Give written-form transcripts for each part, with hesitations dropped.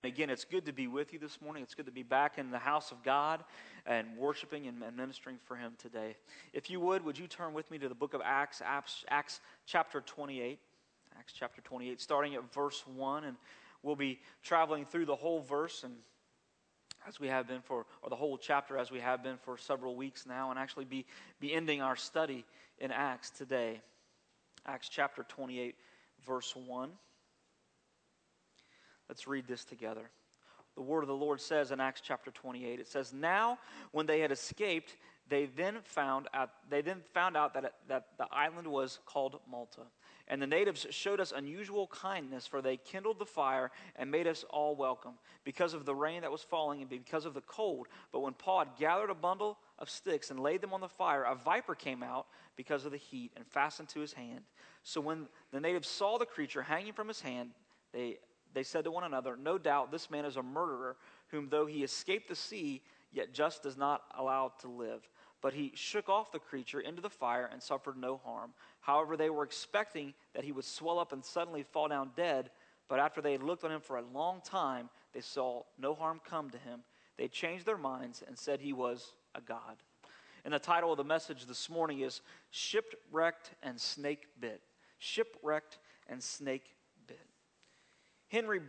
again, it's good to be with you this morning. It's good to be back in the house of God and worshiping and ministering for Him today. If you would you turn with me to the book of Acts chapter 28. Acts chapter 28, starting at verse 1, and we'll be traveling through the whole verse and as we have been or the whole chapter as we have been for several weeks now, and actually be ending our study in Acts today. Acts chapter 28, verse 1. Let's read this together. The word of the Lord says in Acts chapter 28, it says, "Now when they had escaped, they then found out that the island was called Malta. And the natives showed us unusual kindness, for they kindled the fire and made us all welcome, because of the rain that was falling and because of the cold. But when Paul had gathered a bundle of sticks and laid them on the fire, a viper came out because of the heat and fastened to his hand. So when the natives saw the creature hanging from his hand, they said to one another, 'No doubt this man is a murderer, whom though he escaped the sea, yet just does not allow to live.' But he shook off the creature into the fire and suffered no harm. However, they were expecting that he would swell up and suddenly fall down dead. But after they had looked on him for a long time, they saw no harm come to him. They changed their minds and said he was a god." And the title of the message this morning is Shipwrecked and Snake Bit. Shipwrecked and Snake Bit. Henry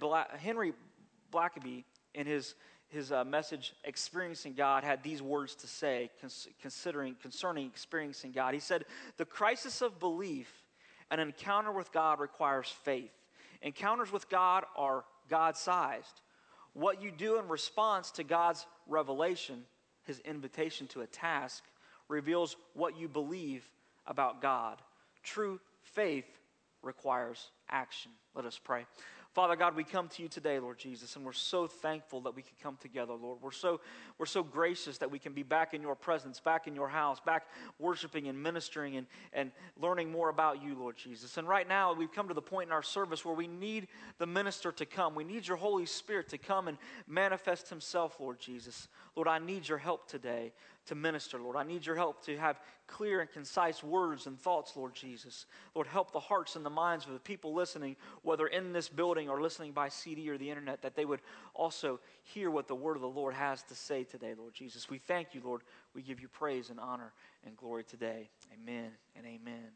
Blackaby, in his message, Experiencing God, had these words to say concerning experiencing God. He said, "The crisis of belief, an encounter with God requires faith. Encounters with God are God-sized. What you do in response to God's revelation, His invitation to a task, reveals what you believe about God. True faith requires action." Let us pray. Father God, we come to you today, Lord Jesus, and we're so thankful that we can come together, Lord. We're so gracious that we can be back in your presence, back in your house, back worshiping and ministering and learning more about you, Lord Jesus. And right now, we've come to the point in our service where we need the minister to come. We need your Holy Spirit to come and manifest himself, Lord Jesus. Lord, I need your help today to minister, Lord. I need your help to have clear and concise words and thoughts, Lord Jesus. Lord, help the hearts and the minds of the people listening, whether in this building or listening by CD or the internet, that they would also hear what the word of the Lord has to say today, Lord Jesus. We thank you, Lord. We give you praise and honor and glory today. Amen and amen.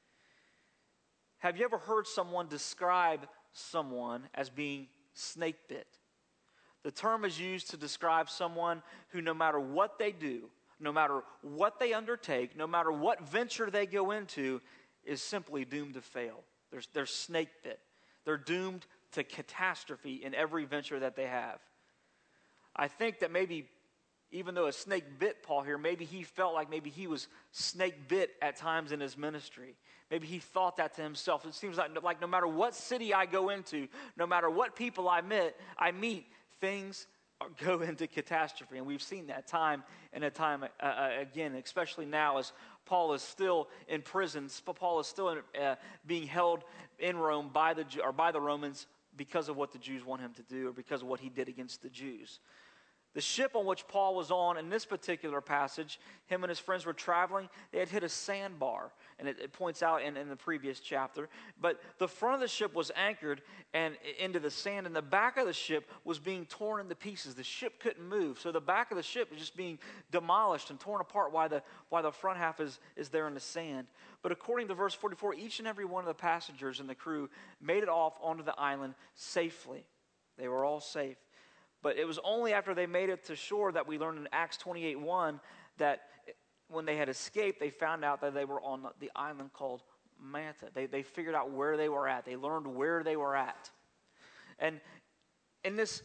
Have you ever heard someone describe someone as being snake bit? The term is used to describe someone who, no matter what they do, no matter what they undertake, no matter what venture they go into, is simply doomed to fail. They're snake bit. They're doomed to catastrophe in every venture that they have. I think that maybe, even though a snake bit Paul here, maybe he felt like maybe he was snake bit at times in his ministry. Maybe he thought that to himself. It seems like no matter what city I go into, no matter what people I meet, things go into catastrophe. And we've seen that time and time again, especially now as Paul is still in prison. Paul is still being held in Rome by the Romans because of what the Jews want him to do, or because of what he did against the Jews. The ship on which Paul was on in this particular passage, him and his friends were traveling. They had hit a sandbar, and it points out in the previous chapter. But the front of the ship was anchored and into the sand, and the back of the ship was being torn into pieces. The ship couldn't move, so the back of the ship was just being demolished and torn apart while the front half is there in the sand. But according to verse 44, each and every one of the passengers and the crew made it off onto the island safely. They were all safe. But it was only after they made it to shore that we learned in Acts 28:1 that when they had escaped, they found out that they were on the island called Malta. They figured out where they were at. They learned where they were at. And in this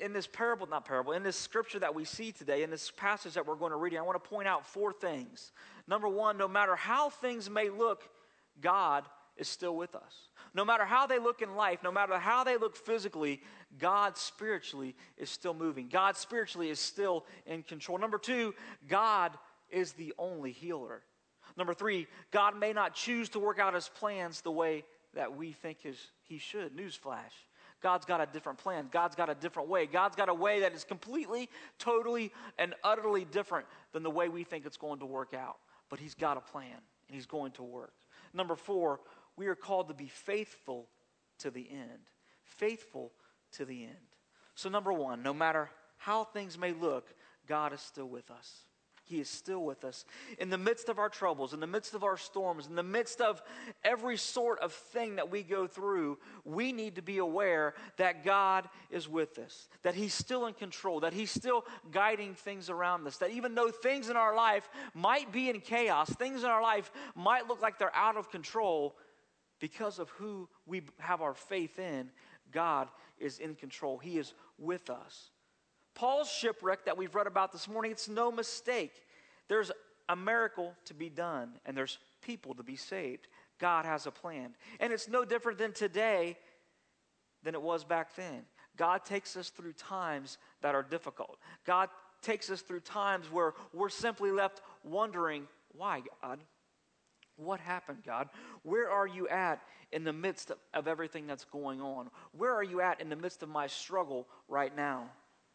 scripture that we see today, in this passage that we're going to read, I want to point out four things. Number one, no matter how things may look, God is still with us. No matter how they look in life, no matter how they look physically, God spiritually is still moving. God spiritually is still in control. Number two, God is the only healer. Number three, God may not choose to work out his plans the way that we think he should. Newsflash. God's got a different plan. God's got a different way. God's got a way that is completely, totally, and utterly different than the way we think it's going to work out. But he's got a plan, and he's going to work. Number four, we are called to be faithful to the end. Faithful to the end. So number one, no matter how things may look, God is still with us. He is still with us. In the midst of our troubles, in the midst of our storms, in the midst of every sort of thing that we go through, we need to be aware that God is with us, that He's still in control, that He's still guiding things around us, that even though things in our life might be in chaos, things in our life might look like they're out of control, because of who we have our faith in, God is in control. He is with us. Paul's shipwreck that we've read about this morning, it's no mistake. There's a miracle to be done, and there's people to be saved. God has a plan. And it's no different than today than it was back then. God takes us through times that are difficult. God takes us through times where we're simply left wondering, why, God? What happened, God? Where are you at in the midst of everything that's going on? Where are you at in the midst of my struggle right now?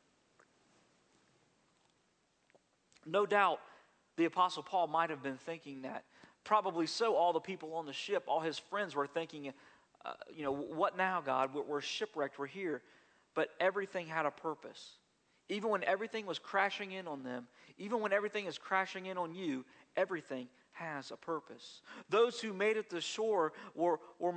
No doubt the Apostle Paul might have been thinking that. Probably so, all the people on the ship, all his friends were thinking, what now, God? We're shipwrecked, we're here. But everything had a purpose. Even when everything was crashing in on them, even when everything is crashing in on you, everything has a purpose. Those who made it to shore were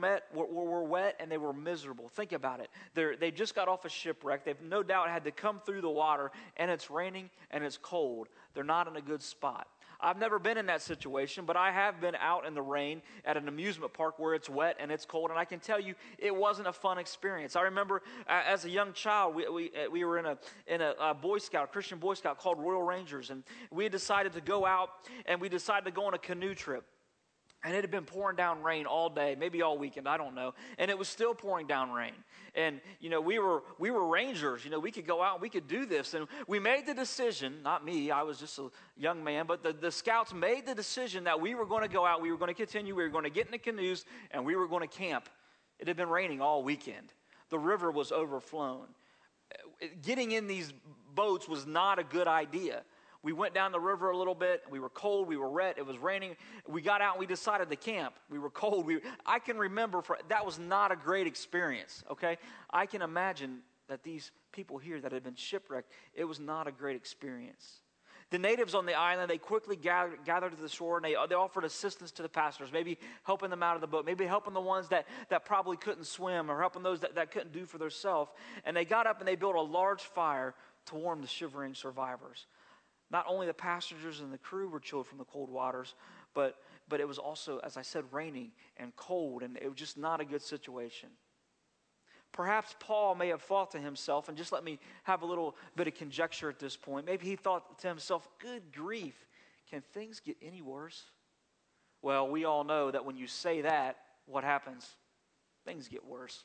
wet and they were miserable. Think about it. They just got off a shipwreck. They've no doubt had to come through the water, and it's raining and it's cold. They're not in a good spot. I've never been in that situation, but I have been out in the rain at an amusement park where it's wet and it's cold, and I can tell you it wasn't a fun experience. I remember as a young child, we were in a Boy Scout, Christian Boy Scout called Royal Rangers, and we decided to go out and we decided to go on a canoe trip. And it had been pouring down rain all day, maybe all weekend, I don't know. And it was still pouring down rain. And, we were rangers. We could go out and we could do this. And we made the decision, not me, I was just a young man, but the scouts made the decision that we were going to go out, we were going to continue, we were going to get in the canoes, and we were going to camp. It had been raining all weekend. The river was overflown. Getting in these boats was not a good idea. We went down the river a little bit. We were cold. We were wet. It was raining. We got out and we decided to camp. We were cold. I can remember that was not a great experience, okay? I can imagine that these people here that had been shipwrecked, it was not a great experience. The natives on the island, they quickly gathered to the shore, and they offered assistance to the passengers, maybe helping them out of the boat, maybe helping the ones that probably couldn't swim, or helping those that couldn't do for themselves. And they got up and they built a large fire to warm the shivering survivors. Not only the passengers and the crew were chilled from the cold waters, but it was also, as I said, raining and cold, and it was just not a good situation. Perhaps Paul may have thought to himself, and just let me have a little bit of conjecture at this point, maybe he thought to himself, good grief, can things get any worse? Well, we all know that when you say that, what happens? Things get worse.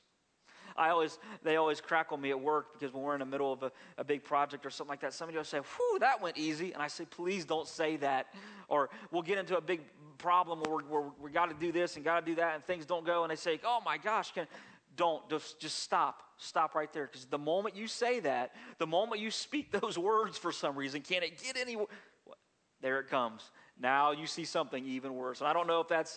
They always crackle me at work because when we're in the middle of a big project or something like that, somebody will say, whew, that went easy. And I say, please don't say that. Or we'll get into a big problem where we got to do this and got to do that and things don't go. And they say, oh my gosh, just stop. Stop right there. Because the moment you say that, the moment you speak those words for some reason, can it get any worse? There it comes. Now you see something even worse. And I don't know if that's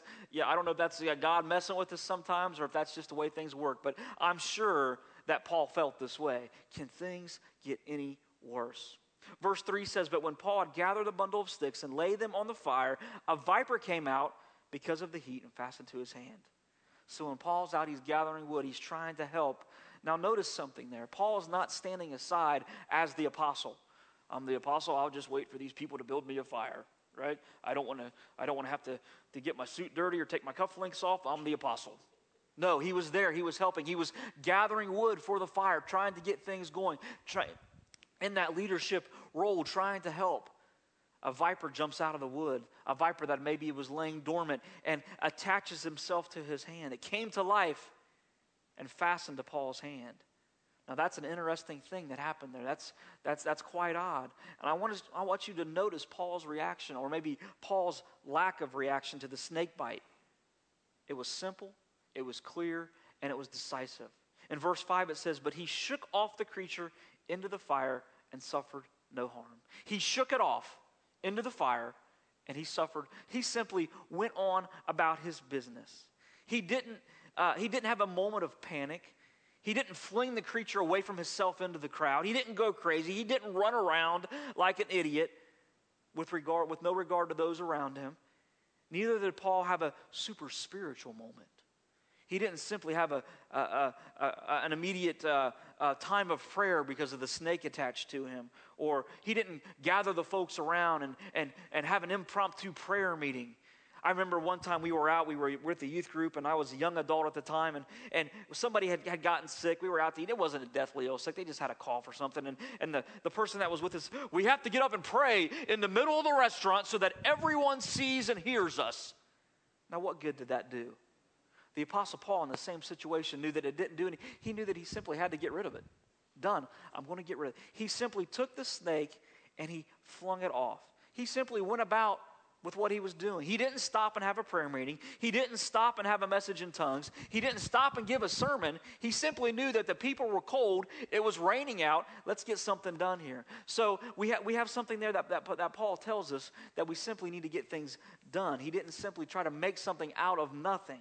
God messing with us sometimes, or if that's just the way things work. But I'm sure that Paul felt this way. Can things get any worse? Verse 3 says, but when Paul had gathered a bundle of sticks and laid them on the fire, a viper came out because of the heat and fastened to his hand. So when Paul's out, he's gathering wood. He's trying to help. Now notice something there. Paul is not standing aside as the apostle. I'm the apostle. I'll just wait for these people to build me a fire. Right? I don't want to have to get my suit dirty or take my cufflinks off. I'm the apostle. No, he was there. He was helping. He was gathering wood for the fire, trying to get things going. In that leadership role, trying to help. A viper jumps out of the wood. A viper that maybe was laying dormant and attaches himself to his hand. It came to life and fastened to Paul's hand. Now that's an interesting thing that happened there. That's quite odd. And I want you to notice Paul's reaction, or maybe Paul's lack of reaction to the snake bite. It was simple, it was clear, and it was decisive. In verse 5 it says, but he shook off the creature into the fire and suffered no harm. He shook it off into the fire and he simply went on about his business. He didn't have a moment of panic. He didn't fling the creature away from himself into the crowd. He didn't go crazy. He didn't run around like an idiot with no regard to those around him. Neither did Paul have a super spiritual moment. He didn't simply have an immediate time of prayer because of the snake attached to him. Or he didn't gather the folks around and have an impromptu prayer meeting. I remember one time we were with the youth group, and I was a young adult at the time, and somebody had gotten sick. We were out to eat. It wasn't a deathly ill sick. They just had a cough or something. And the person that was with us, we have to get up and pray in the middle of the restaurant so that everyone sees and hears us. Now, what good did that do? The Apostle Paul, in the same situation, knew that it didn't do anything. He knew that he simply had to get rid of it. Done. I'm going to get rid of it. He simply took the snake and he flung it off. He simply went about with what he was doing. He didn't stop and have a prayer meeting. He didn't stop and have a message in tongues. He didn't stop and give a sermon. He simply knew that the people were cold. It was raining out. Let's get something done here. So we have something there that Paul tells us that we simply need to get things done. He didn't simply try to make something out of nothing.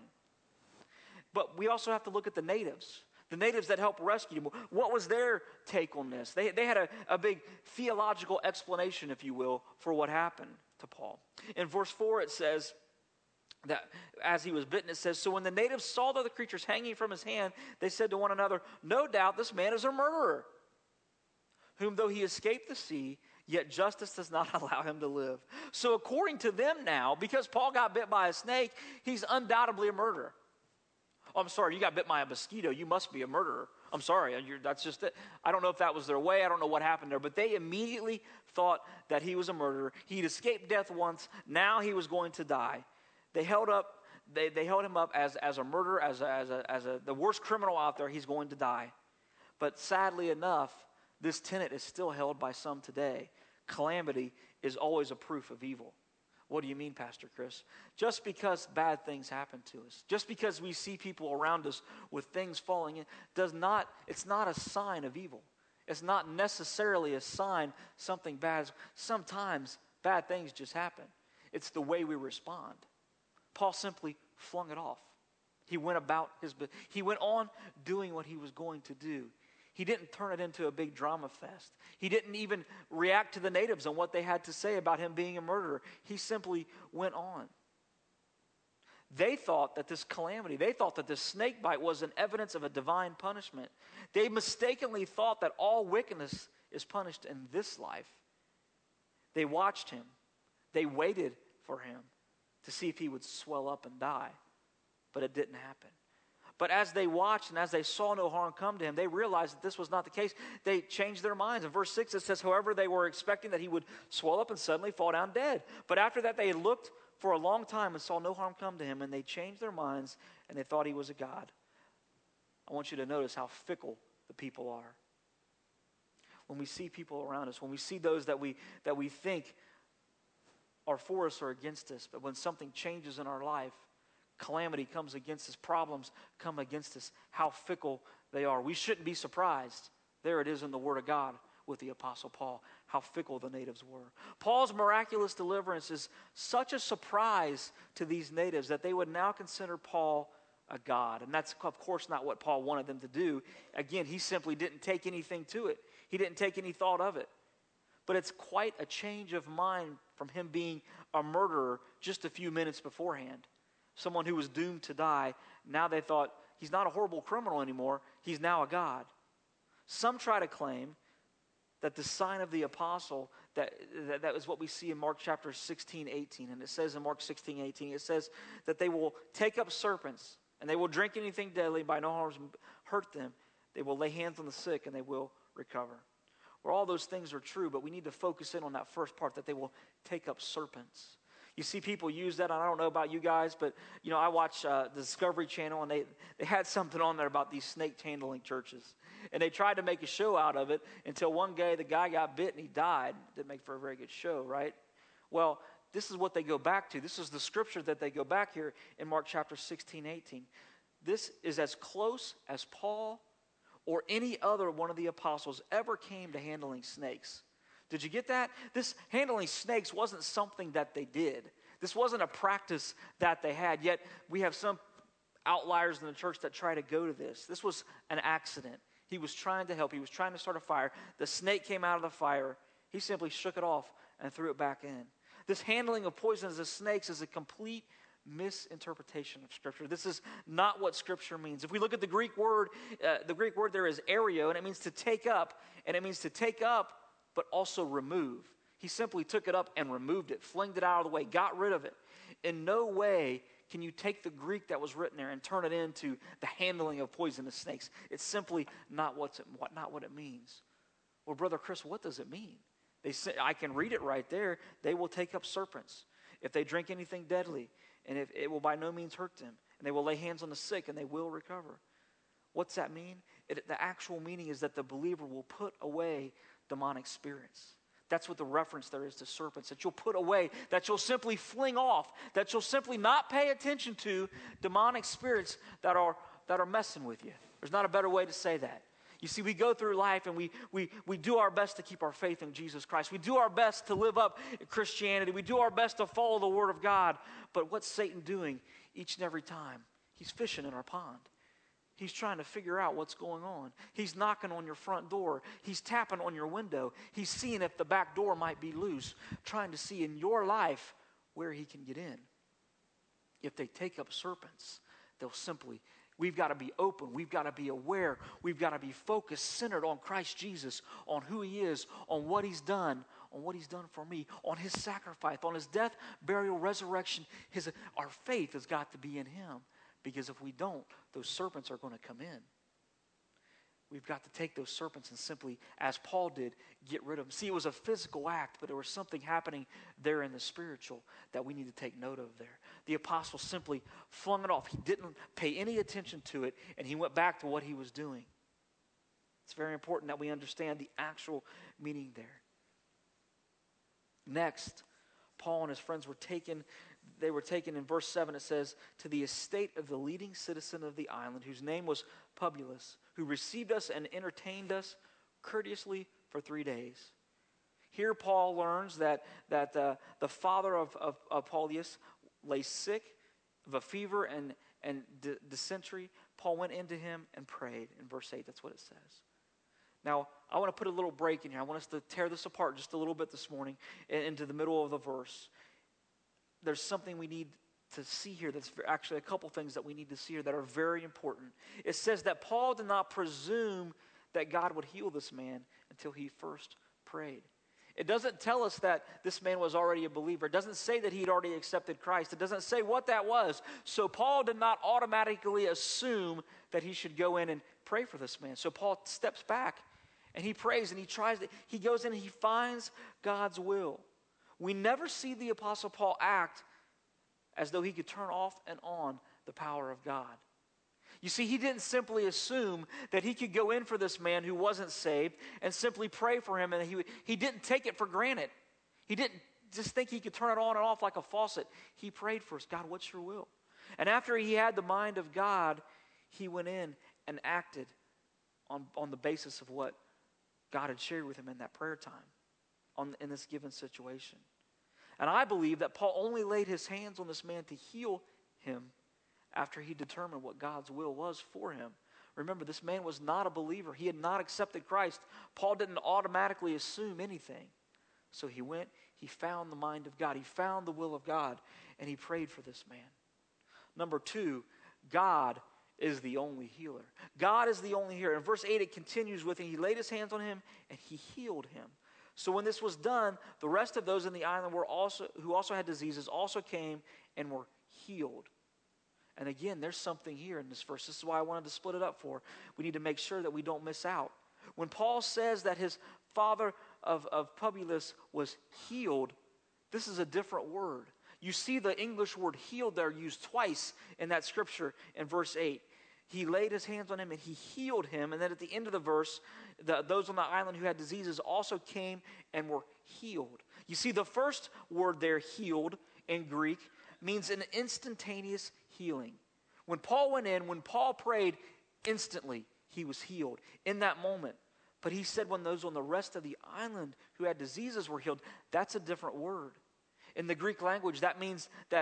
But we also have to look at the natives. The natives that helped rescue him. What was their take on this? They had a big theological explanation, if you will, for what happened to Paul. In verse 4 it says that as he was bitten, it says, so when the natives saw the other creatures hanging from his hand, they said to one another, no doubt this man is a murderer, whom though he escaped the sea, yet justice does not allow him to live. So according to them now, because Paul got bit by a snake, he's undoubtedly a murderer. Oh, I'm sorry, you got bit by a mosquito, you must be a murderer. I'm sorry, that's just it. I don't know if that was their way. I don't know what happened there. But they immediately thought that he was a murderer. He'd escaped death once. Now he was going to die. They held him up as a murderer, as the worst criminal out there. He's going to die. But sadly enough, this tenet is still held by some today. Calamity is always a proof of evil. What do you mean, Pastor Chris? Just because bad things happen to us, just because we see people around us with things falling in, it's not a sign of evil. It's not necessarily a sign something bad is. Sometimes bad things just happen. It's the way we respond. Paul simply flung it off. He went on doing what he was going to do. He didn't turn it into a big drama fest. He didn't even react to the natives on what they had to say about him being a murderer. He simply went on. They thought that this calamity, they thought that this snake bite was an evidence of a divine punishment. They mistakenly thought that all wickedness is punished in this life. They watched him. They waited for him to see if he would swell up and die. But it didn't happen. But as they watched and as they saw no harm come to him, they realized that this was not the case. They changed their minds. In verse 6 it says, however, they were expecting that he would swell up and suddenly fall down dead. But after that they had looked for a long time and saw no harm come to him, and they changed their minds and they thought he was a god. I want you to notice how fickle the people are. When we see people around us, when we see those that we think are for us or against us, but when something changes in our life, calamity comes against us, problems come against us, how fickle they are. We shouldn't be surprised. There it is in the Word of God with the Apostle Paul, how fickle the natives were. Paul's miraculous deliverance is such a surprise to these natives that they would now consider Paul a god. And that's, of course, not what Paul wanted them to do. Again, he simply didn't take anything to it. He didn't take any thought of it. But it's quite a change of mind from him being a murderer just a few minutes beforehand. Someone who was doomed to die, now they thought, he's not a horrible criminal anymore, he's now a god. Some try to claim that the sign of the apostle, that is what we see in Mark chapter 16, 18. And it says in Mark 16, 18, it says that they will take up serpents, and they will drink anything deadly, by no harm hurt them. They will lay hands on the sick, and they will recover. Well, all those things are true, but we need to focus in on that first part, that they will take up serpents. You see people use that. I don't know about you guys, but I watch the Discovery Channel, and they had something on there about these snake handling churches. And they tried to make a show out of it until one day the guy got bit and he died. Didn't make for a very good show, right? Well, this is what they go back to. This is the scripture that they go back here in Mark chapter 16, 18. This is as close as Paul or any other one of the apostles ever came to handling snakes. Did you get that? This handling snakes wasn't something that they did. This wasn't a practice that they had. Yet we have some outliers in the church that try to go to this. This was an accident. He was trying to help. He was trying to start a fire. The snake came out of the fire. He simply shook it off and threw it back in. This handling of poisons as snakes is a complete misinterpretation of Scripture. This is not what Scripture means. If we look at the Greek word there is ario, and it means to take up, and it means to take up but also remove. He simply took it up and removed it, flinged it out of the way, got rid of it. In no way can you take the Greek that was written there and turn it into the handling of poisonous snakes. It's simply not what it means. Well, Brother Chris, what does it mean? They say, I can read it right there. They will take up serpents if they drink anything deadly, and if it will by no means hurt them. And they will lay hands on the sick, and they will recover. What's that mean? The actual meaning is that the believer will put away demonic spirits. That's what the reference there is to serpents, that you'll put away, that you'll simply fling off, that you'll simply not pay attention to demonic spirits that are messing with you. There's not a better way to say that. You see, we go through life and we do our best to keep our faith in Jesus Christ. We do our best to live up Christianity. We do our best to follow the Word of God. But what's Satan doing each and every time? He's fishing in our pond. He's trying to figure out what's going on. He's knocking on your front door. He's tapping on your window. He's seeing if the back door might be loose, trying to see in your life where he can get in. If they take up serpents, we've got to be open. We've got to be aware. We've got to be focused, centered on Christ Jesus, on who he is, on what he's done for me, on his sacrifice, on his death, burial, resurrection. Our faith has got to be in him. Because if we don't, those serpents are going to come in. We've got to take those serpents and simply, as Paul did, get rid of them. See, it was a physical act, but there was something happening there in the spiritual that we need to take note of there. The apostle simply flung it off. He didn't pay any attention to it, and he went back to what he was doing. It's very important that we understand the actual meaning there. Next, Paul and his friends were taken in verse 7, it says, to the estate of the leading citizen of the island, whose name was Publius, who received us and entertained us courteously for 3 days. Here Paul learns that the father of Paulius lay sick of a fever and dysentery. Paul went into him and prayed. In verse 8, that's what it says. Now, I want to put a little break in here. I want us to tear this apart just a little bit this morning into the middle of the verse. There's something we need to see here. That's actually a couple things that we need to see here that are very important. It says that Paul did not presume that God would heal this man until he first prayed. It doesn't tell us that this man was already a believer. It doesn't say that he had already accepted Christ. It doesn't say what that was. So Paul did not automatically assume that he should go in and pray for this man. So Paul steps back and he prays and he goes in and he finds God's will. We never see the Apostle Paul act as though he could turn off and on the power of God. You see, he didn't simply assume that he could go in for this man who wasn't saved and simply pray for him, and he didn't take it for granted. He didn't just think he could turn it on and off like a faucet. He prayed first, God, what's your will? And after he had the mind of God, he went in and acted on the basis of what God had shared with him in that prayer time in this given situation. And I believe that Paul only laid his hands on this man to heal him after he determined what God's will was for him. Remember, this man was not a believer. He had not accepted Christ. Paul didn't automatically assume anything. So he went, he found the mind of God. He found the will of God, and he prayed for this man. Number 2, God is the only healer. God is the only healer. In verse 8, it continues with, and he laid his hands on him, and he healed him. So when this was done, the rest of those in the island who also had diseases also came and were healed. And again, there's something here in this verse. This is why I wanted to split it up for. We need to make sure that we don't miss out. When Paul says that his father of Publius was healed, this is a different word. You see the English word healed there used twice in that scripture in verse 8. He laid his hands on him and he healed him. And then at the end of the verse, those on the island who had diseases also came and were healed. You see, the first word there, healed, in Greek, means an instantaneous healing. When Paul went in, when Paul prayed, instantly he was healed in that moment. But he said when those on the rest of the island who had diseases were healed, that's a different word. In the Greek language, that means that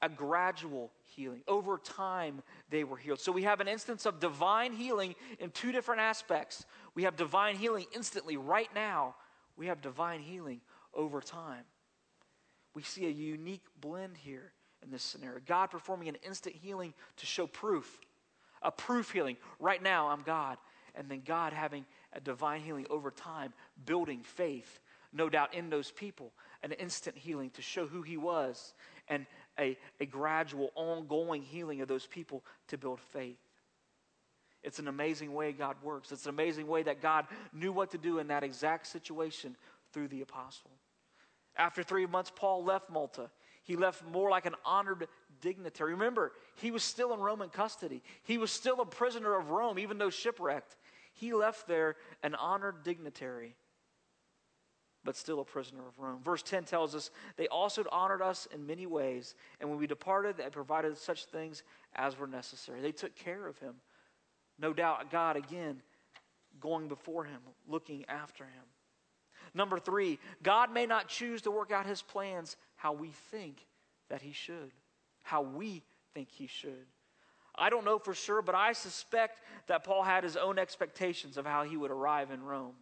a gradual healing. Over time, they were healed. So we have an instance of divine healing in two different aspects. We have divine healing instantly, right now. We have divine healing over time. We see a unique blend here in this scenario. God performing an instant healing to show proof. A proof healing. Right now, I'm God. And then God having a divine healing over time, building faith, no doubt, in those people. An instant healing to show who he was, and a gradual, ongoing healing of those people to build faith. It's an amazing way God works. It's an amazing way that God knew what to do in that exact situation through the apostle. After 3 months, Paul left Malta. He left more like an honored dignitary. Remember, he was still in Roman custody. He was still a prisoner of Rome, even though shipwrecked. He left there an honored dignitary, but still a prisoner of Rome. Verse 10 tells us, they also honored us in many ways, and when we departed, they provided such things as were necessary. They took care of him. No doubt, God, again, going before him, looking after him. Number 3, God may not choose to work out his plans how we think that he should. How we think he should. I don't know for sure, but I suspect that Paul had his own expectations of how he would arrive in Rome.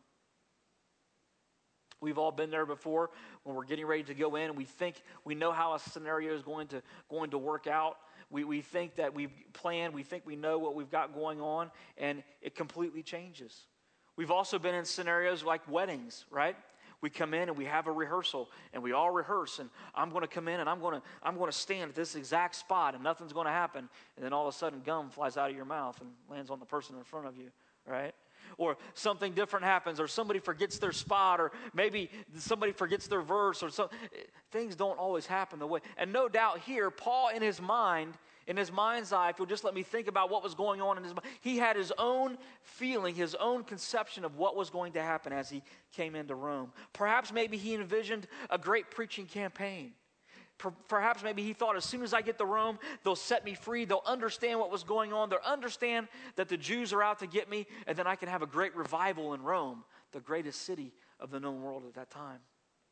We've all been there before when we're getting ready to go in and we think we know how a scenario is going to work out. We think that we've planned, we think we know what we've got going on, and it completely changes. We've also been in scenarios like weddings, right? We come in and we have a rehearsal and we all rehearse, and I'm going to come in and I'm going to stand at this exact spot and nothing's going to happen, and then all of a sudden gum flies out of your mouth and lands on the person in front of you, right? Or something different happens, or somebody forgets their spot, or maybe somebody forgets their verse, or so. Things don't always happen the way. And no doubt here, Paul in his mind's eye, if you'll just let me think about what was going on in his mind, he had his own feeling, his own conception of what was going to happen as he came into Rome. Perhaps maybe he envisioned a great preaching campaign. Perhaps maybe he thought, as soon as I get to Rome, they'll set me free. They'll understand what was going on. They'll understand that the Jews are out to get me, and then I can have a great revival in Rome, the greatest city of the known world at that time.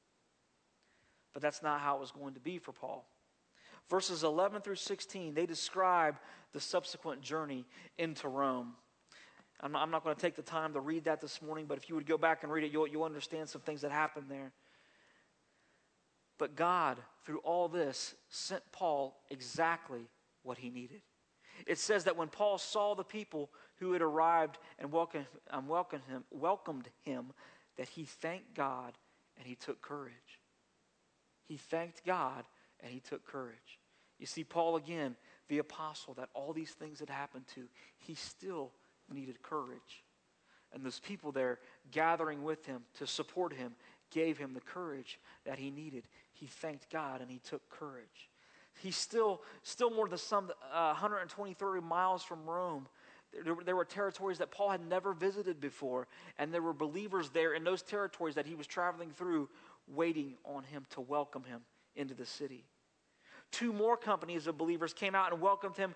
But that's not how it was going to be for Paul. Verses 11 through 16, they describe the subsequent journey into Rome. I'm not going to take the time to read that this morning, but if you would go back and read it, you'll understand some things that happened there. But God, through all this, sent Paul exactly what he needed. It says that when Paul saw the people who had arrived and welcomed him, that he thanked God and he took courage. He thanked God and he took courage. You see, Paul again, the apostle that all these things had happened to, he still needed courage. And those people there gathering with him to support him gave him the courage that he needed. He thanked God and he took courage. He's still more than 120 miles from Rome. There were territories that Paul had never visited before, and there were believers there in those territories that he was traveling through, waiting on him to welcome him into the city. 2 more companies of believers came out and welcomed him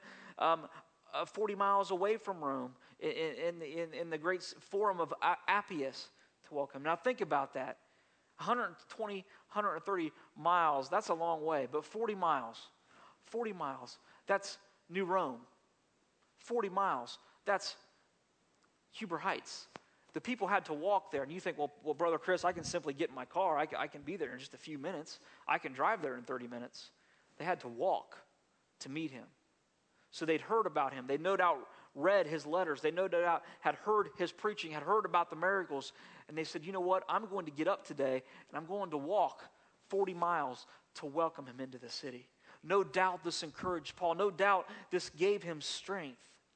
40 miles away from Rome in the great forum of Appius to welcome. Now think about that. 120, 130 miles, that's a long way, but 40 miles, that's New Rome. 40 miles, that's Huber Heights. The people had to walk there, and you think, well, Brother Chris, I can simply get in my car. I can be there in just a few minutes. I can drive there in 30 minutes. They had to walk to meet him. So they'd heard about him. They no doubt read his letters. They no doubt had heard his preaching, had heard about the miracles. And they said, you know what? I'm going to get up today, and I'm going to walk 40 miles to welcome him into the city. No doubt this encouraged Paul. No doubt this gave him strength.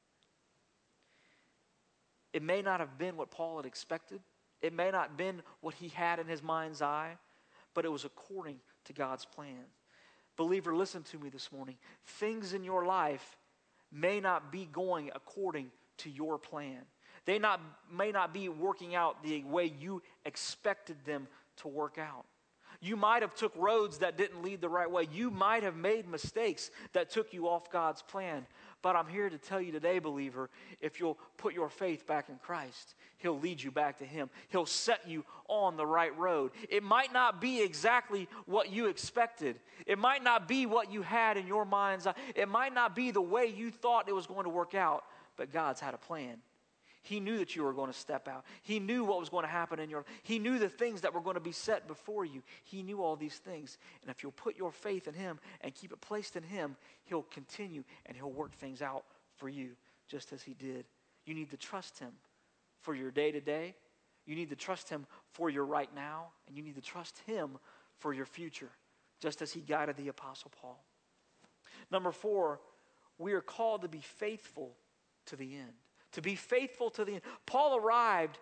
It may not have been what Paul had expected. It may not have been what he had in his mind's eye, but it was according to God's plan. Believer, listen to me this morning. Things in your life may not be going according to your plan. They may not be working out the way you expected them to work out. You might have took roads that didn't lead the right way. You might have made mistakes that took you off God's plan. But I'm here to tell you today, believer, if you'll put your faith back in Christ, He'll lead you back to Him. He'll set you on the right road. It might not be exactly what you expected. It might not be what you had in your mind's eye. It might not be the way you thought it was going to work out, but God's had a plan. He knew that you were going to step out. He knew what was going to happen in your life. He knew the things that were going to be set before you. He knew all these things. And if you'll put your faith in Him and keep it placed in Him, He'll continue and He'll work things out for you just as He did. You need to trust Him for your day-to-day. You need to trust Him for your right now. And you need to trust Him for your future, just as He guided the Apostle Paul. Number 4, we are called to be faithful to the end. To be faithful to the end. Paul arrived,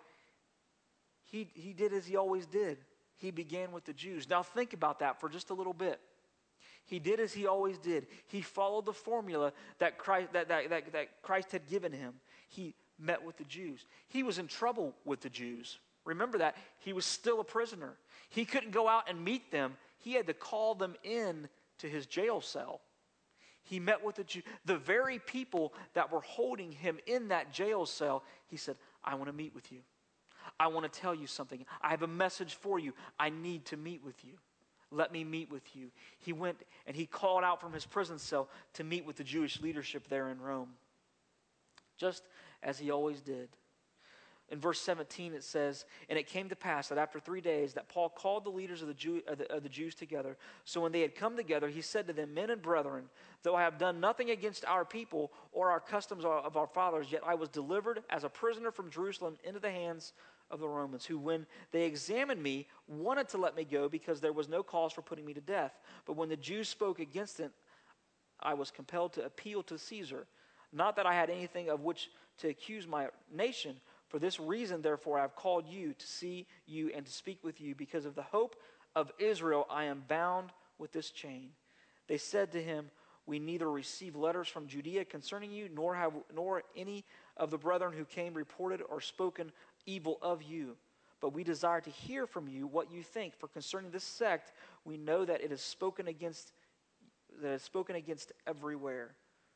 he did as he always did. He began with the Jews. Now think about that for just a little bit. He did as he always did. He followed the formula that Christ had given him. He met with the Jews. He was in trouble with the Jews. Remember that. He was still a prisoner. He couldn't go out and meet them. He had to call them in to his jail cell. He met with the Jews, the very people that were holding him in that jail cell. He said, I want to meet with you. I want to tell you something. I have a message for you. I need to meet with you. Let me meet with you. He went and he called out from his prison cell to meet with the Jewish leadership there in Rome, just as he always did. In verse 17 it says, and it came to pass that after 3 days that Paul called the leaders of the Jews together. So when they had come together, he said to them, men and brethren, though I have done nothing against our people or our customs of our fathers, yet I was delivered as a prisoner from Jerusalem into the hands of the Romans, who when they examined me, wanted to let me go because there was no cause for putting me to death. But when the Jews spoke against it, I was compelled to appeal to Caesar. Not that I had anything of which to accuse my nation. For this reason, therefore, I have called you to see you and to speak with you. Because of the hope of Israel, I am bound with this chain. They said to him, we neither receive letters from Judea concerning you, nor any of the brethren who came reported or spoken evil of you. But we desire to hear from you what you think. For concerning this sect, we know that it is spoken against everywhere.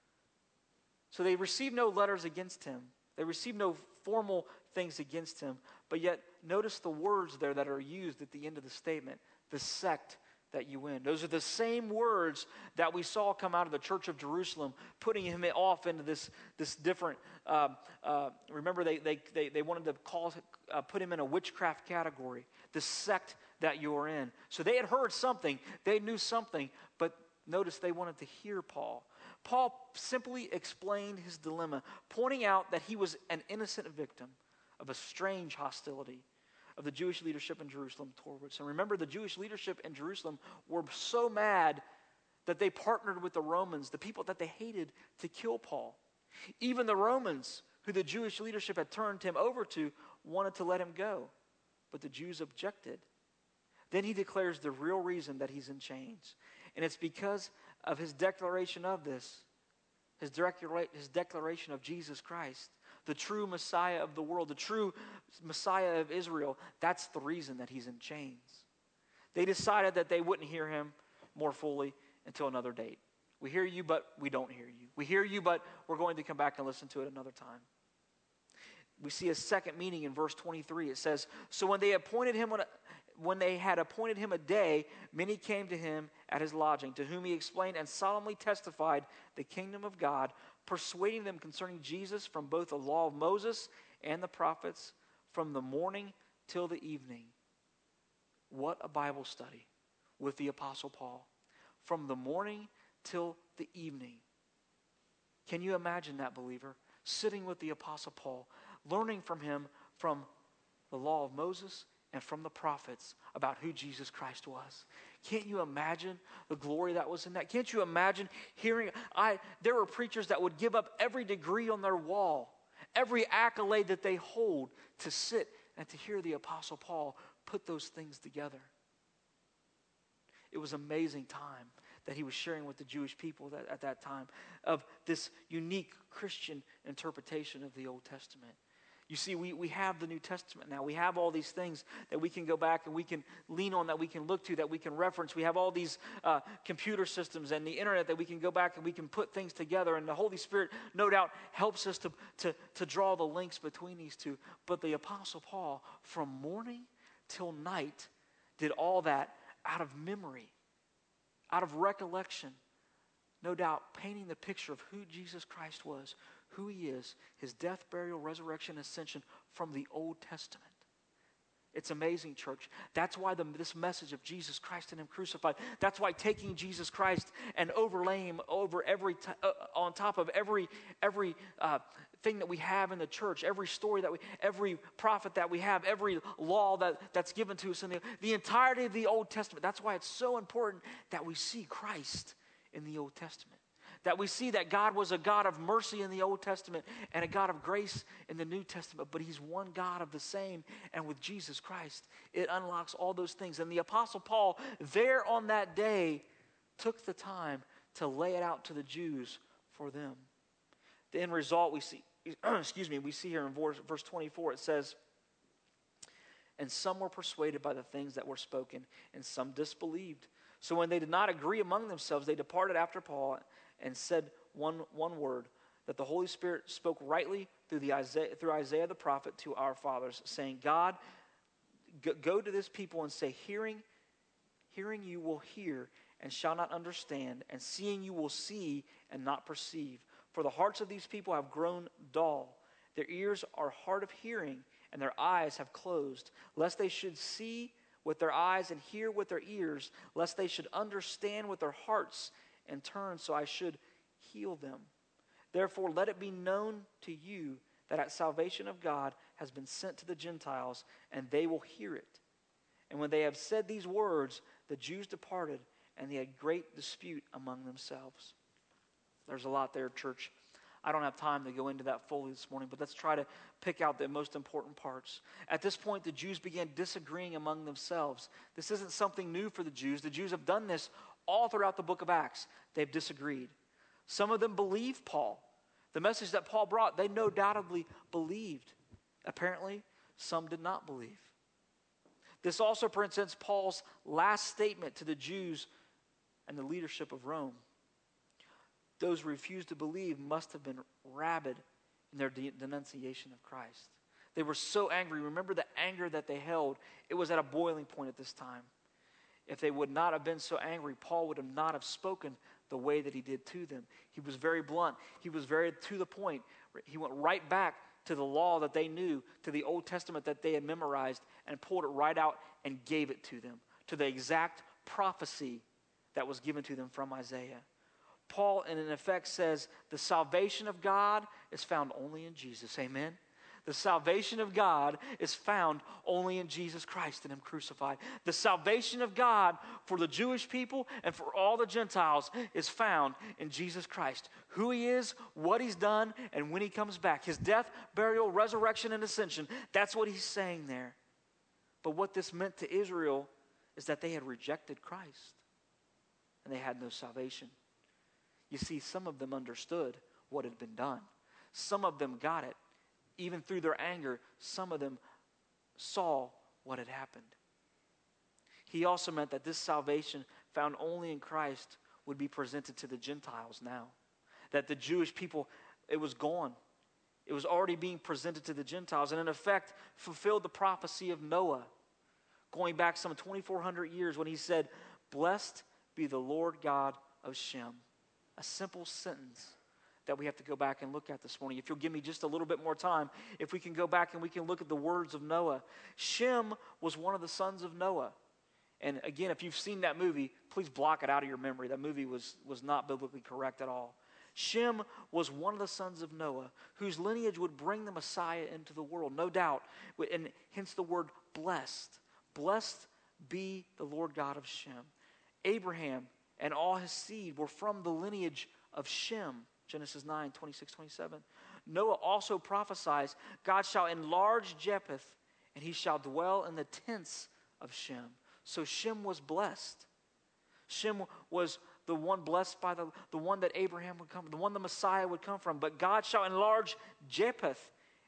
So they received no letters against him. They received no formal things against him. But yet, notice the words there that are used at the end of the statement. The sect that you in. Those are the same words that we saw come out of the church of Jerusalem, putting him off into this different, remember they wanted to put him in a witchcraft category. The sect that you are in. So they had heard something. They knew something. But notice they wanted to hear Paul. Paul simply explained his dilemma, pointing out that he was an innocent victim of a strange hostility of the Jewish leadership in Jerusalem towards him. Remember, the Jewish leadership in Jerusalem were so mad that they partnered with the Romans, the people that they hated, to kill Paul. Even the Romans, who the Jewish leadership had turned him over to, wanted to let him go. But the Jews objected. Then he declares the real reason that he's in chains. And it's because of his declaration of this, his declaration of Jesus Christ, the true Messiah of the world, the true Messiah of Israel. That's the reason that he's in chains. They decided that they wouldn't hear him more fully until another date. We hear you, but we don't hear you. We hear you, but we're going to come back and listen to it another time. We see a second meaning in verse 23. It says, so when they had appointed him a day, many came to him at his lodging, to whom he explained and solemnly testified the kingdom of God, persuading them concerning Jesus from both the law of Moses and the prophets, from the morning till the evening. What a Bible study with the Apostle Paul. From the morning till the evening. Can you imagine that, believer? Sitting with the Apostle Paul, learning from him from the law of Moses and from the prophets about who Jesus Christ was. Can't you imagine the glory that was in that? Can't you imagine hearing, there were preachers that would give up every degree on their wall, every accolade that they hold to sit and to hear the Apostle Paul put those things together. It was an amazing time that he was sharing with the Jewish people at that time of this unique Christian interpretation of the Old Testament. You see, we have the New Testament now. We have all these things that we can go back and we can lean on, that we can look to, that we can reference. We have all these computer systems and the internet that we can go back and we can put things together. And the Holy Spirit, no doubt, helps us to draw the links between these two. But the Apostle Paul, from morning till night, did all that out of memory, out of recollection. No doubt, painting the picture of who Jesus Christ was, who he is, his death, burial, resurrection, ascension from the Old Testament. It's amazing, church. That's why this message of Jesus Christ and him crucified, that's why taking Jesus Christ and overlaying him over on top of every thing that we have in the church, every story every prophet that we have, every law that's given to us in the entirety of the Old Testament. That's why it's so important that we see Christ in the Old Testament. That we see that God was a God of mercy in the Old Testament and a God of grace in the New Testament, but he's one God of the same. And with Jesus Christ, it unlocks all those things. And the Apostle Paul, there on that day, took the time to lay it out to the Jews for them. The end result we see, we see here in verse 24, it says, "And some were persuaded by the things that were spoken, and some disbelieved. So when they did not agree among themselves, they departed after Paul and said one word, that the Holy Spirit spoke rightly through Isaiah the prophet to our fathers, saying, God, go to this people and say, hearing you will hear and shall not understand, and seeing you will see and not perceive. For the hearts of these people have grown dull. Their ears are hard of hearing, and their eyes have closed, lest they should see with their eyes and hear with their ears, lest they should understand with their hearts and turn, so I should heal them. Therefore, let it be known to you that salvation of God has been sent to the Gentiles, and they will hear it. And when they have said these words, the Jews departed, and they had great dispute among themselves." There's a lot there, church. I don't have time to go into that fully this morning, but let's try to pick out the most important parts. At this point, the Jews began disagreeing among themselves. This isn't something new for the Jews. The Jews have done this all throughout the book of Acts. They've disagreed. Some of them believed Paul. The message that Paul brought, they no doubtedly believed. Apparently, some did not believe. This also presents Paul's last statement to the Jews and the leadership of Rome. Those who refused to believe must have been rabid in their denunciation of Christ. They were so angry. Remember the anger that they held. It was at a boiling point at this time. If they would not have been so angry, Paul would have not have spoken the way that he did to them. He was very blunt. He was very to the point. He went right back to the law that they knew, to the Old Testament that they had memorized, and pulled it right out and gave it to them, to the exact prophecy that was given to them from Isaiah. Paul, in effect, says the salvation of God is found only in Jesus. Amen? The salvation of God is found only in Jesus Christ and him crucified. The salvation of God for the Jewish people and for all the Gentiles is found in Jesus Christ. Who he is, what he's done, and when he comes back. His death, burial, resurrection, and ascension. That's what he's saying there. But what this meant to Israel is that they had rejected Christ. And they had no salvation. You see, some of them understood what had been done. Some of them got it. Even through their anger, some of them saw what had happened. He also meant that this salvation found only in Christ would be presented to the Gentiles now. That the Jewish people, it was gone. It was already being presented to the Gentiles, and in effect fulfilled the prophecy of Noah, going back some 2,400 years when he said, "Blessed be the Lord God of Shem." A simple sentence that we have to go back and look at this morning. If you'll give me just a little bit more time, if we can go back and we can look at the words of Noah. Shem was one of the sons of Noah. And again, if you've seen that movie, please block it out of your memory. That movie was not biblically correct at all. Shem was one of the sons of Noah, whose lineage would bring the Messiah into the world, no doubt. And hence the word blessed. Blessed be the Lord God of Shem. Abraham and all his seed were from the lineage of Shem. Genesis 9, 26, 27. Noah also prophesies, God shall enlarge Japheth, and he shall dwell in the tents of Shem. So Shem was blessed. Shem was the one blessed by the one that Abraham would come, the one the Messiah would come from. But God shall enlarge Japheth,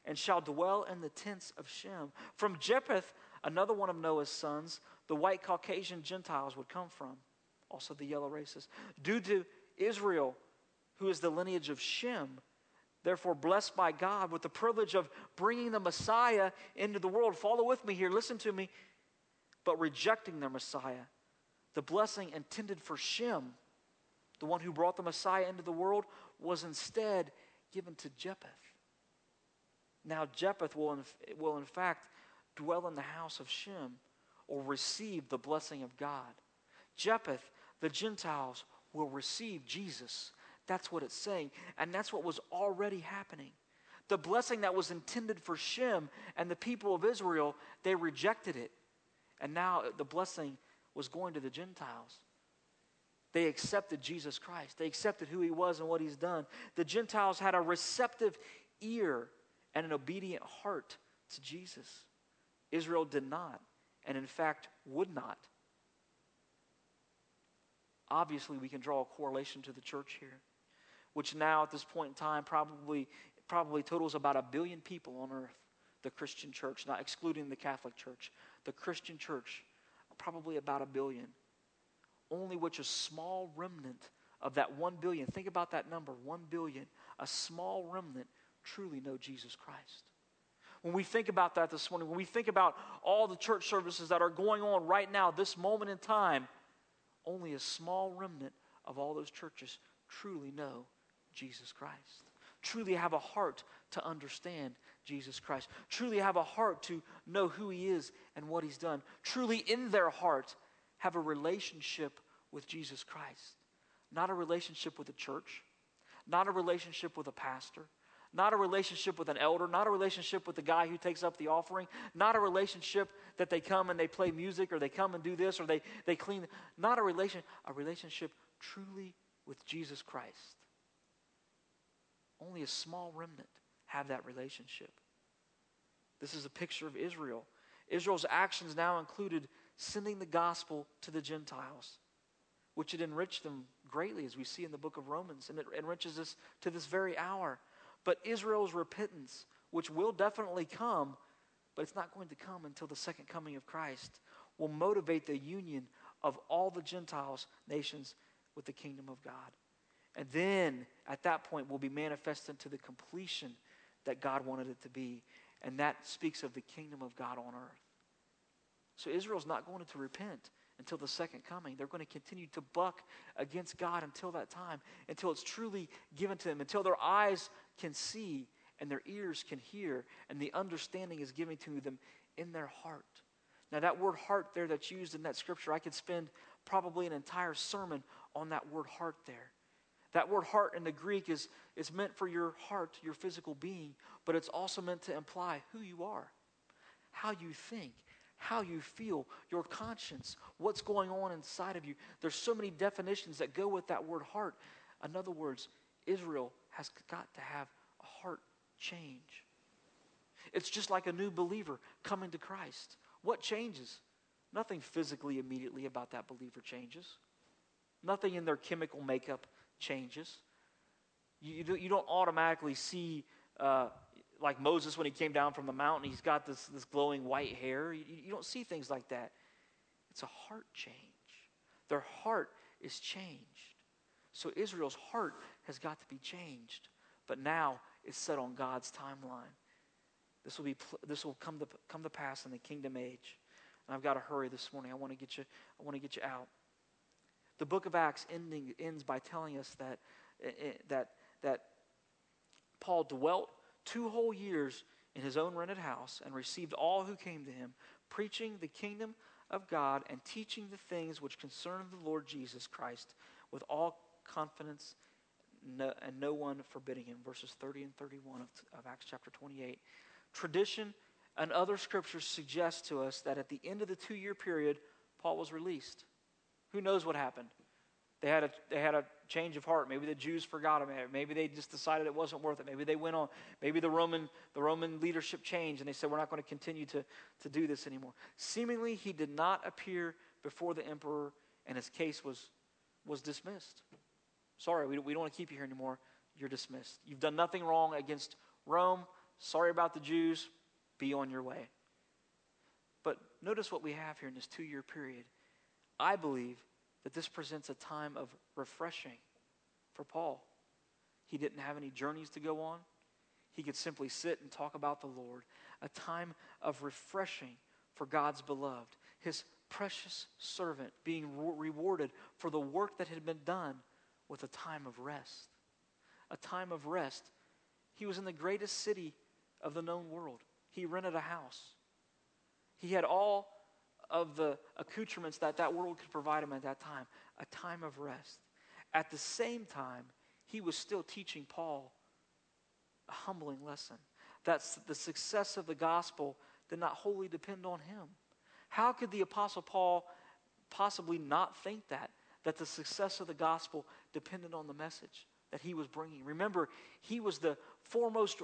and shall dwell in the tents of Shem. From Japheth, another one of Noah's sons, the white Caucasian Gentiles would come from, also the yellow races. Due to Israel, who is the lineage of Shem, therefore blessed by God with the privilege of bringing the Messiah into the world. Follow with me here, listen to me. But rejecting their Messiah, the blessing intended for Shem, the one who brought the Messiah into the world, was instead given to Japheth. Now Japheth will in fact dwell in the house of Shem, or receive the blessing of God. Japheth, the Gentiles, will receive Jesus. That's what it's saying. And that's what was already happening. The blessing that was intended for Shem and the people of Israel, they rejected it. And now the blessing was going to the Gentiles. They accepted Jesus Christ. They accepted who he was and what he's done. The Gentiles had a receptive ear and an obedient heart to Jesus. Israel did not, and in fact would not. Obviously, we can draw a correlation to the church here, which now at this point in time probably totals about 1 billion people on earth. The Christian church, not excluding the Catholic Church. The Christian church, probably about 1 billion. Only which a small remnant of that 1 billion, think about that number, 1 billion, a small remnant truly know Jesus Christ. When we think about that this morning, when we think about all the church services that are going on right now, this moment in time, only a small remnant of all those churches truly know Jesus Christ. Truly have a heart to understand Jesus Christ. Truly have a heart to know who he is and what he's done. Truly in their heart have a relationship with Jesus Christ. Not a relationship with a church. Not a relationship with a pastor. Not a relationship with an elder. Not a relationship with the guy who takes up the offering. Not a relationship that they come and they play music, or they come and do this, or they clean. Not a relationship truly with Jesus Christ. Only a small remnant have that relationship. This is a picture of Israel. Israel's actions now included sending the gospel to the Gentiles, which had enriched them greatly, as we see in the book of Romans, and it enriches us to this very hour. But Israel's repentance, which will definitely come, but it's not going to come until the second coming of Christ, will motivate the union of all the Gentiles, nations, with the kingdom of God. And then, at that point, will be manifested to the completion that God wanted it to be. And that speaks of the kingdom of God on earth. So Israel's not going to repent until the second coming. They're going to continue to buck against God until that time, until it's truly given to them, until their eyes can see and their ears can hear, and the understanding is given to them in their heart. Now that word heart there that's used in that scripture, I could spend probably an entire sermon on that word heart there. That word heart in the Greek is meant for your heart, your physical being, but it's also meant to imply who you are, how you think, how you feel, your conscience, what's going on inside of you. There's so many definitions that go with that word heart. In other words, Israel has got to have a heart change. It's just like a new believer coming to Christ. What changes? Nothing physically immediately about that believer changes. Nothing in their chemical makeup changes. You don't automatically see, like Moses when he came down from the mountain, he's got this glowing white hair. You don't see things like that. It's a heart change. Their heart is changed. So Israel's heart has got to be changed. But now it's set on God's timeline. This will come to pass in the kingdom age. And I've got to hurry this morning. I want to get you out. The book of Acts ends by telling us that Paul dwelt 2 whole years in his own rented house and received all who came to him, preaching the kingdom of God and teaching the things which concern the Lord Jesus Christ with all confidence, and no one forbidding him. Verses 30 and 31 of Acts chapter 28. Tradition and other scriptures suggest to us that at the end of the 2-year period, Paul was released. Who knows what happened? They had a change of heart. Maybe the Jews forgot him. Maybe they just decided it wasn't worth it. Maybe they went on. Maybe the Roman leadership changed and they said, we're not going to continue to do this anymore. Seemingly, he did not appear before the emperor, and his case was dismissed. Sorry, we don't want to keep you here anymore. You're dismissed. You've done nothing wrong against Rome, sorry about the Jews, be on your way. But notice what we have here in this 2-year period. I believe that this presents a time of refreshing for Paul. He didn't have any journeys to go on. He could simply sit and talk about the Lord. A time of refreshing for God's beloved. His precious servant being rewarded for the work that had been done with a time of rest. A time of rest. He was in the greatest city of the known world. He rented a house. He had all of the accoutrements that world could provide him at that time. A time of rest. At the same time, he was still teaching Paul a humbling lesson. That the success of the gospel did not wholly depend on him. How could the Apostle Paul possibly not think that the success of the gospel depended on the message that he was bringing? Remember, he was the foremost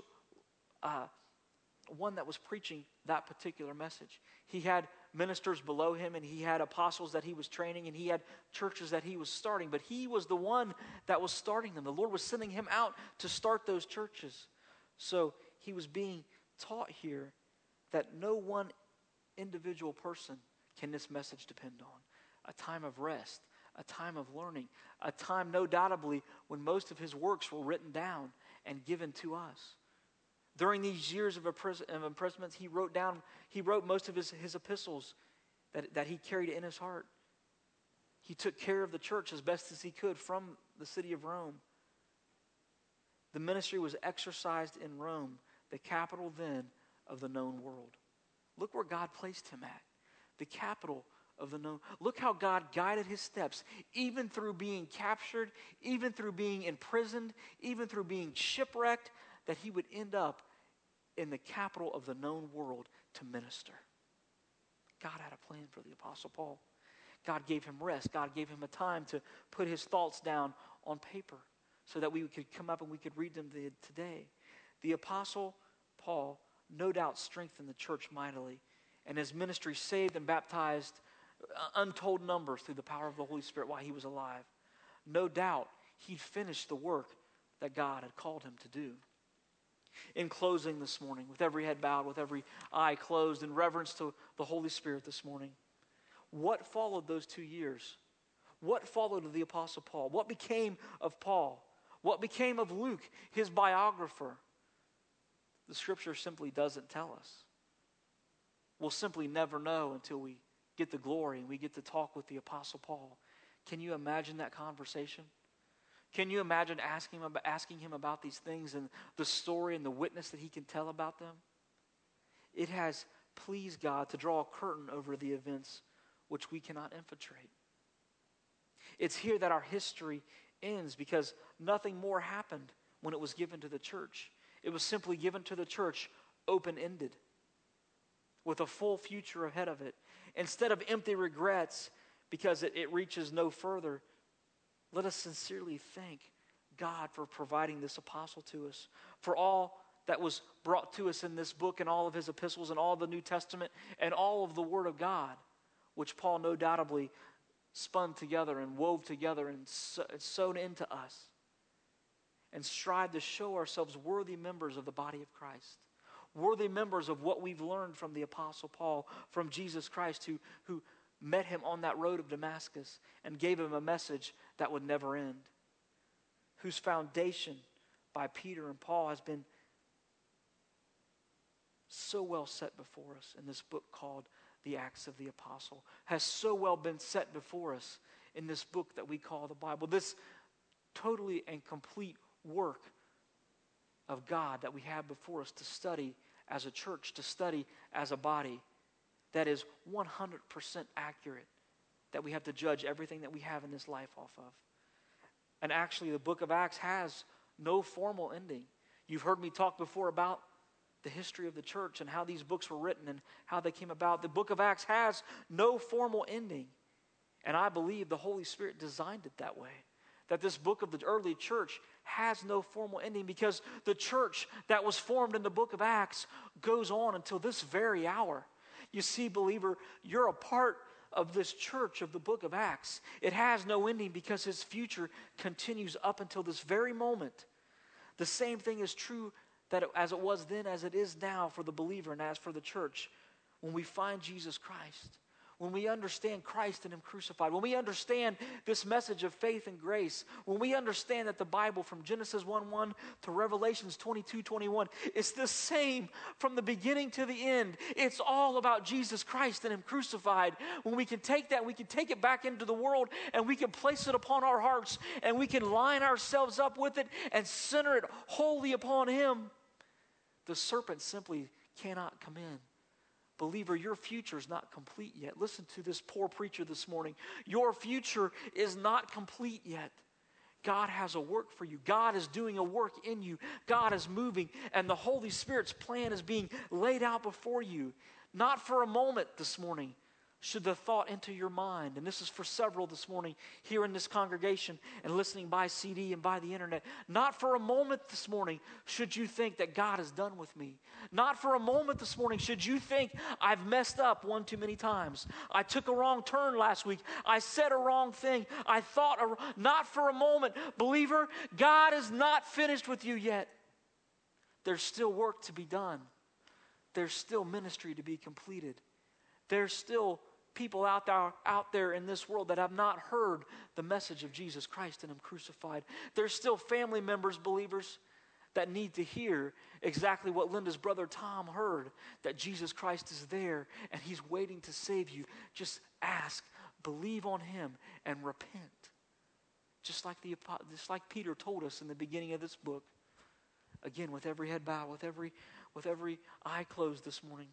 one that was preaching that particular message. He had ministers below him, and he had apostles that he was training, and he had churches that he was starting, but he was the one that was starting them. The Lord was sending him out to start those churches. So he was being taught here that no one individual person can this message depend on. A time of rest, a time of learning, a time, no doubtably, when most of his works were written down and given to us. During these years of imprisonment, he wrote most of his epistles that he carried in his heart. He took care of the church as best as he could from the city of Rome. The ministry was exercised in Rome, the capital then of the known world. Look where God placed him at, the capital of the known. Look how God guided his steps, even through being captured, even through being imprisoned, even through being shipwrecked, that he would end up in the capital of the known world to minister. God had a plan for the Apostle Paul. God gave him rest. God gave him a time to put his thoughts down on paper so that we could come up and we could read them today. The Apostle Paul no doubt strengthened the church mightily, and his ministry saved and baptized untold numbers through the power of the Holy Spirit while he was alive. No doubt he'd finished the work that God had called him to do. In closing this morning, with every head bowed, with every eye closed, in reverence to the Holy Spirit this morning, what followed those 2 years? What followed of the Apostle Paul? What became of Paul? What became of Luke, his biographer? The Scripture simply doesn't tell us. We'll simply never know until we get the glory and we get to talk with the Apostle Paul. Can you imagine that conversation? Can you imagine asking him about these things and the story and the witness that he can tell about them? It has pleased God to draw a curtain over the events which we cannot infiltrate. It's here that our history ends because nothing more happened when it was given to the church. It was simply given to the church open-ended with a full future ahead of it. Instead of empty regrets because it reaches no further, let us sincerely thank God for providing this apostle to us, for all that was brought to us in this book and all of his epistles and all the New Testament and all of the Word of God, which Paul no doubtably spun together and wove together and sewn into us, and strive to show ourselves worthy members of the body of Christ, worthy members of what we've learned from the Apostle Paul, from Jesus Christ, who met him on that road of Damascus and gave him a message that would never end, whose foundation by Peter and Paul has been so well set before us in this book called the Acts of the Apostle, has so well been set before us in this book that we call the Bible, this totally and complete work of God that we have before us to study as a church, to study as a body, that is 100% accurate, that we have to judge everything that we have in this life off of. And actually, the book of Acts has no formal ending. You've heard me talk before about the history of the church and how these books were written and how they came about. The book of Acts has no formal ending. And I believe the Holy Spirit designed it that way, that this book of the early church has no formal ending, because the church that was formed in the book of Acts goes on until this very hour. You see, believer, you're a part of this church of the book of Acts. It has no ending because his future continues up until this very moment. The same thing is true that as it was then, as it is now for the believer and as for the church, when we find Jesus Christ, when we understand Christ and Him crucified, when we understand this message of faith and grace, when we understand that the Bible from Genesis 1:1 to Revelations 22:21, it's the same from the beginning to the end. It's all about Jesus Christ and Him crucified. When we can take that, we can take it back into the world and we can place it upon our hearts and we can line ourselves up with it and center it wholly upon Him, the serpent simply cannot come in. Believer, your future is not complete yet. Listen to this poor preacher this morning. Your future is not complete yet. God has a work for you. God is doing a work in you. God is moving, and the Holy Spirit's plan is being laid out before you. Not for a moment this morning should the thought enter your mind, and this is for several this morning here in this congregation and listening by CD and by the internet. Not for a moment this morning should you think that God is done with me. Not for a moment this morning should you think I've messed up one too many times. I took a wrong turn last week. I said a wrong thing. Not for a moment. Believer, God is not finished with you yet. There's still work to be done. There's still ministry to be completed. There's still people out there in this world that have not heard the message of Jesus Christ and Him crucified. There's still family members, believers, that need to hear exactly what Linda's brother Tom heard, that Jesus Christ is there and He's waiting to save you. Just ask, believe on Him, and repent. Just like Peter told us in the beginning of this book. Again, with every head bowed, with every eye closed this morning.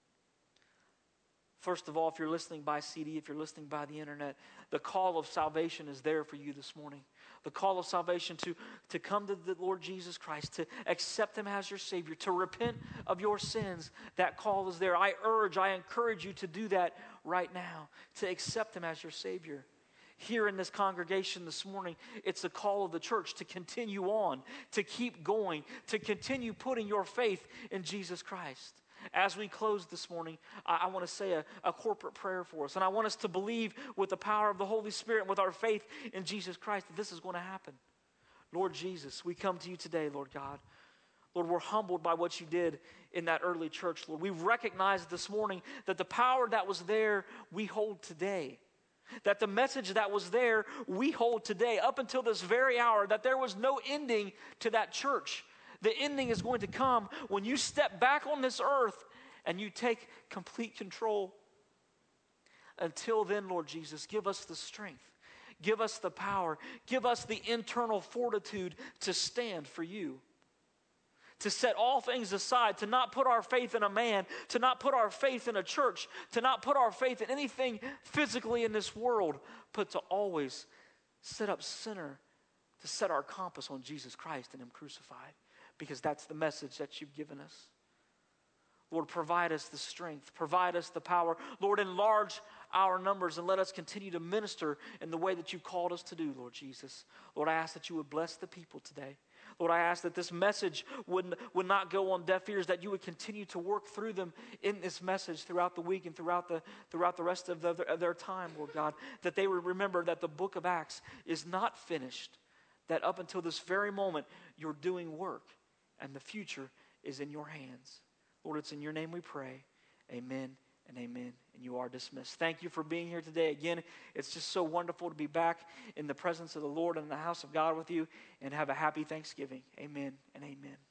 First of all, if you're listening by CD, if you're listening by the internet, the call of salvation is there for you this morning. The call of salvation to come to the Lord Jesus Christ, to accept Him as your Savior, to repent of your sins, that call is there. I encourage you to do that right now, to accept Him as your Savior. Here in this congregation this morning, it's the call of the church to continue on, to keep going, to continue putting your faith in Jesus Christ. As we close this morning, I want to say a corporate prayer for us. And I want us to believe with the power of the Holy Spirit and with our faith in Jesus Christ that this is going to happen. Lord Jesus, we come to you today, Lord God. Lord, we're humbled by what you did in that early church, Lord. We recognize this morning that the power that was there, we hold today. That the message that was there, we hold today, up until this very hour, that there was no ending to that church. The ending is going to come when you step back on this earth and you take complete control. Until then, Lord Jesus, give us the strength. Give us the power. Give us the internal fortitude to stand for you. To set all things aside, to not put our faith in a man, to not put our faith in a church, to not put our faith in anything physically in this world, but to always set up center, to set our compass on Jesus Christ and Him crucified. Because that's the message that you've given us. Lord, provide us the strength. Provide us the power. Lord, enlarge our numbers and let us continue to minister in the way that you've called us to do, Lord Jesus. Lord, I ask that you would bless the people today. Lord, I ask that this message would not go on deaf ears, that you would continue to work through them in this message throughout the week and throughout the rest of their time, Lord God. That they would remember that the book of Acts is not finished. That up until this very moment, you're doing work. And the future is in your hands. Lord, it's in your name we pray. Amen and amen. And you are dismissed. Thank you for being here today. Again, it's just so wonderful to be back in the presence of the Lord and in the house of God with you. And have a happy Thanksgiving. Amen and amen.